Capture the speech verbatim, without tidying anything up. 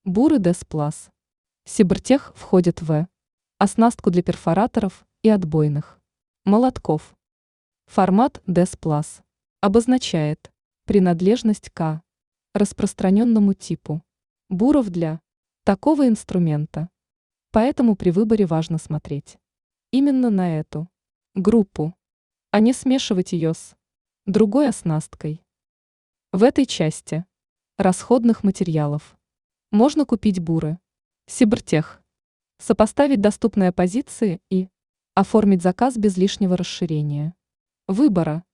Буры Десплас. Сибртех входит в оснастку для перфораторов и отбойных молотков. Формат Десплас обозначает принадлежность к распространенному типу буров для такого инструмента. Поэтому при выборе важно смотреть именно на эту группу, а не смешивать ее с другой оснасткой. В этой части расходных материалов можно купить буры Сибртех, сопоставить доступные позиции и оформить заказ без лишнего расширения выбора.